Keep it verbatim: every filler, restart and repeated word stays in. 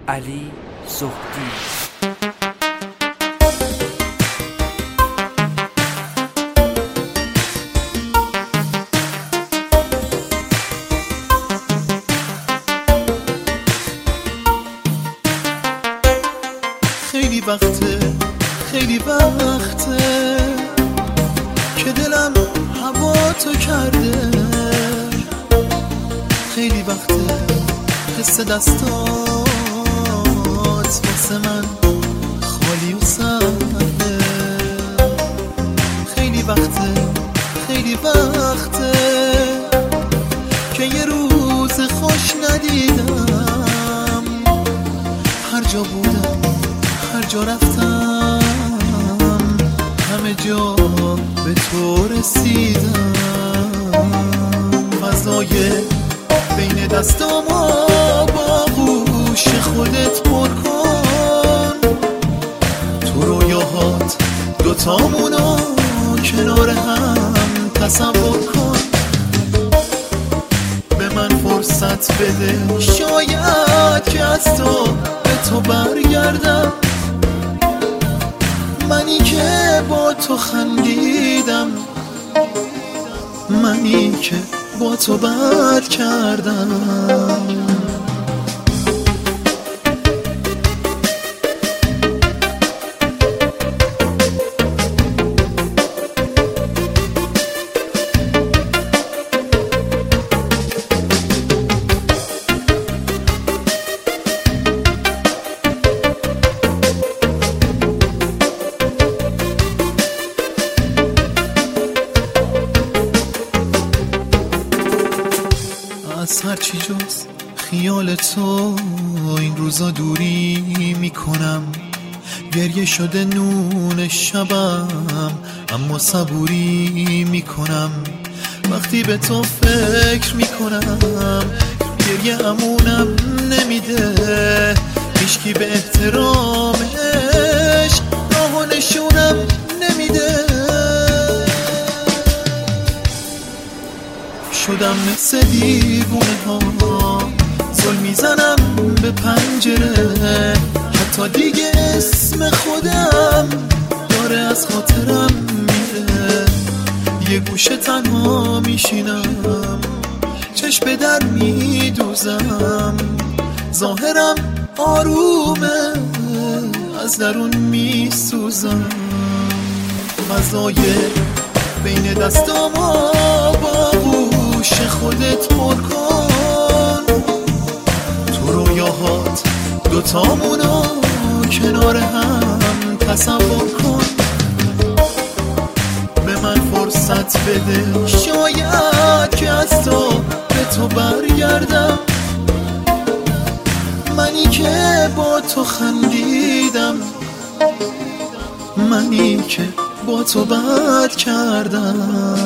علی زهدی. خیلی وقته خیلی وقته که دلم هوا تو کرده، خیلی وقته حس دستات واسه من خالی و سرده، خیلی وقته خیلی وقته که یه روز خوش ندیدم، هر جا بودم هر جا رفتم همه جا به تو رسیدم، فضای بین دستاما با گوش خودت پر کن، تو رویاهات دوتامونو کنار هم تصور کن، به من فرصت بده شاید که از تو به تو برگردم، منی که با تو خندیدم، منی که با تو بد کردم. از هرچی جز خیال تو این روزا دوری میکنم، گریه شده نون شبم اما صبوری میکنم، وقتی به تو فکر میکنم گریه امونم نمیده، هیچکی به احترامش راه و نشونم نمیده، شدم مثل دیوونه ها زل میزنم به پنجره، حتی دیگه اسم خودم داره از خاطرم میره، یه گوشه تنها میشینم چشم در میدوزم، ظاهرم آرومه از درون میسوزم، فضای بین دستاما با گوش خودت پر کن، تو رویاهات دوتامونو کنار هم تصور کن، به من فرصت بده شاید که از تو به تو برگردم، منی که با تو خندیدم، منی که با تو بد کردم.